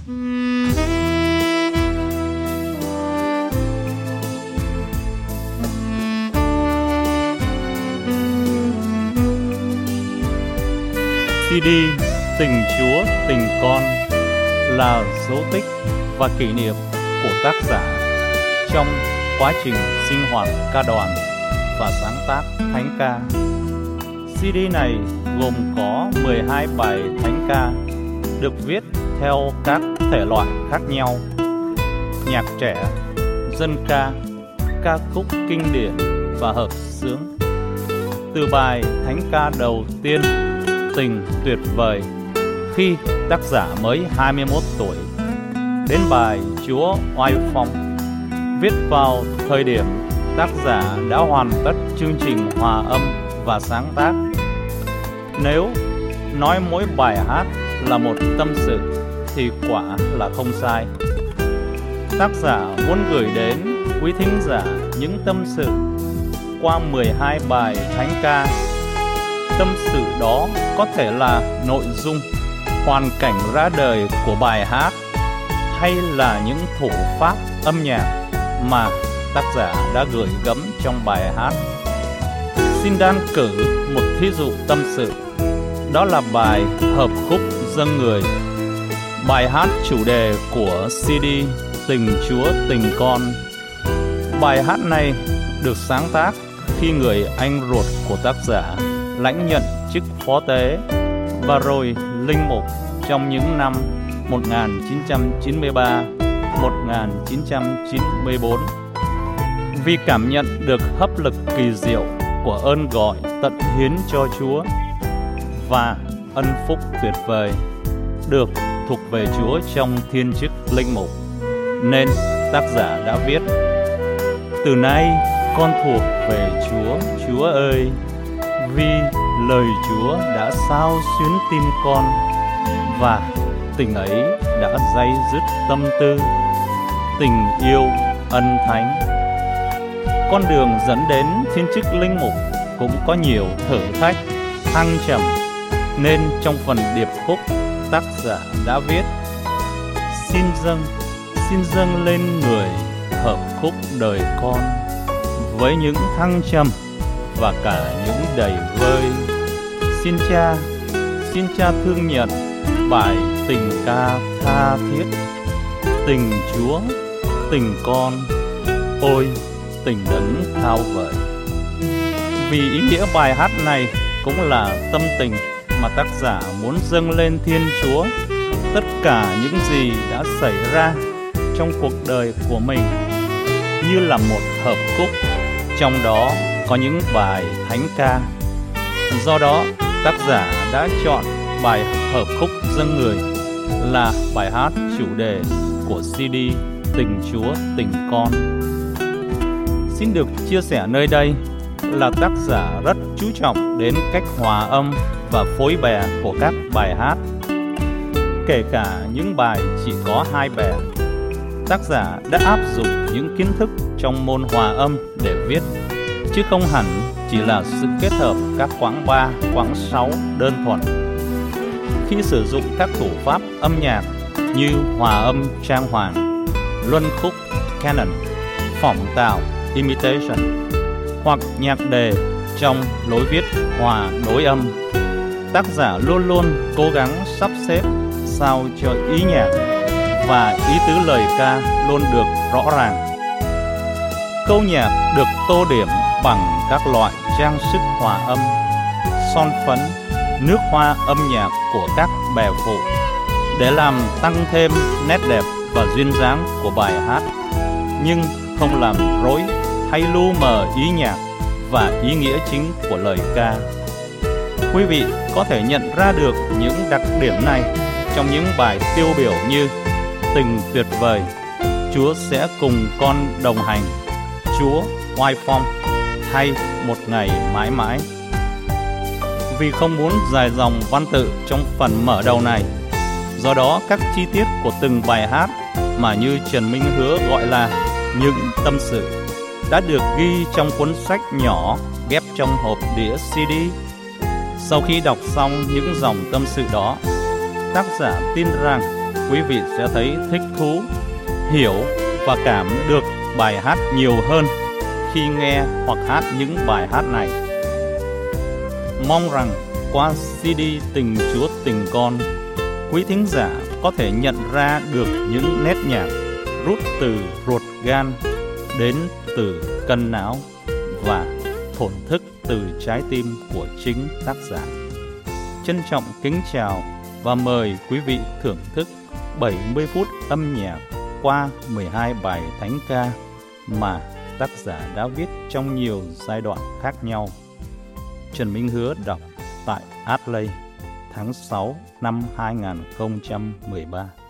CD Tình Chúa Tình Con là dấu tích và kỷ niệm của tác giả trong quá trình sinh hoạt ca đoàn và sáng tác thánh ca. CD này gồm có 12 bài thánh ca được viết theo các thể loại khác nhau: nhạc trẻ, dân ca, ca khúc kinh điển và hợp xướng. Từ bài thánh ca đầu tiên, Tình Tuyệt Vời, khi tác giả mới 21 tuổi, đến bài Chúa Oai Phong, viết vào thời điểm tác giả đã hoàn tất chương trình hòa âm và sáng tác. Nếu nói mỗi bài hát là một tâm sự thì quả là không sai. Tác giả muốn gửi đến quý thính giả những tâm sự qua 12 bài thánh ca. Tâm sự đó có thể là nội dung, hoàn cảnh ra đời của bài hát, hay là những thủ pháp âm nhạc mà tác giả đã gửi gắm trong bài hát. Xin đan cử một thí dụ tâm sự, đó là bài Hợp khúc dâng người, bài hát chủ đề của CD Tình Chúa Tình Con. Bài hát này được sáng tác khi người anh ruột của tác giả lãnh nhận chức phó tế và rồi linh mục trong những năm 1993-1994. Vì cảm nhận được hấp lực kỳ diệu của ơn gọi tận hiến cho Chúa và ân phúc tuyệt vời được thuộc về Chúa trong thiên chức linh mục, nên tác giả đã viết: từ nay con thuộc về Chúa, Chúa ơi, vì lời Chúa đã xao xuyến tim con, và tình ấy đã day dứt tâm tư, tình yêu ân thánh. Con đường dẫn đến thiên chức linh mục cũng có nhiều thử thách, thăng trầm, nên trong phần điệp khúc, tác giả đã viết: xin dâng lên người hợp khúc đời con, với những thăng trầm và cả những đầy vơi. Xin cha thương nhận bài tình ca tha thiết, tình Chúa, tình con, ôi tình đấng cao vời. Vì ý nghĩa bài hát này cũng là tâm tình mà tác giả muốn dâng lên Thiên Chúa tất cả những gì đã xảy ra trong cuộc đời của mình, như là một hợp khúc, trong đó có những bài thánh ca. Do đó, tác giả đã chọn bài Hợp khúc dâng người là bài hát chủ đề của CD Tình Chúa Tình Con. Xin được chia sẻ nơi đây là tác giả rất chú trọng đến cách hòa âm và phối bè của các bài hát. Kể cả những bài chỉ có 2 bè, tác giả đã áp dụng những kiến thức trong môn hòa âm để viết, chứ không hẳn chỉ là sự kết hợp các quãng 3, quãng 6 đơn thuần. Khi sử dụng các thủ pháp âm nhạc như hòa âm trang hoàng, luân khúc canon, phỏng tạo imitation, hoặc nhạc đề trong lối viết hòa đối âm, tác giả luôn luôn cố gắng sắp xếp sao cho ý nhạc và ý tứ lời ca luôn được rõ ràng. Câu nhạc được tô điểm bằng các loại trang sức hòa âm, son phấn, nước hoa âm nhạc của các bè phụ để làm tăng thêm nét đẹp và duyên dáng của bài hát, nhưng không làm rối hay lu mờ ý nhạc và ý nghĩa chính của lời ca. Quý vị có thể nhận ra được những đặc điểm này trong những bài tiêu biểu như Tình Tuyệt Vời, Chúa Sẽ Cùng Con Đồng Hành, Chúa Oai Phong, hay Một Ngày Mãi Mãi. Vì không muốn dài dòng văn tự trong phần mở đầu này, do đó các chi tiết của từng bài hát mà như Trần Minh Hứa gọi là những tâm sự đã được ghi trong cuốn sách nhỏ ghép trong hộp đĩa CD. Sau khi đọc xong những dòng tâm sự đó, tác giả tin rằng quý vị sẽ thấy thích thú, hiểu và cảm được bài hát nhiều hơn khi nghe hoặc hát những bài hát này. Mong rằng qua CD Tình Chúa Tình Con, quý thính giả có thể nhận ra được những nét nhạc rút từ ruột gan đến từ cân não và thổn thức từ trái tim của chính tác giả. Trân trọng kính chào và mời quý vị thưởng thức 70 phút âm nhạc qua 12 bài thánh ca mà tác giả đã viết trong nhiều giai đoạn khác nhau. Trần Minh Hứa đọc tại Adley tháng 6 năm 2013.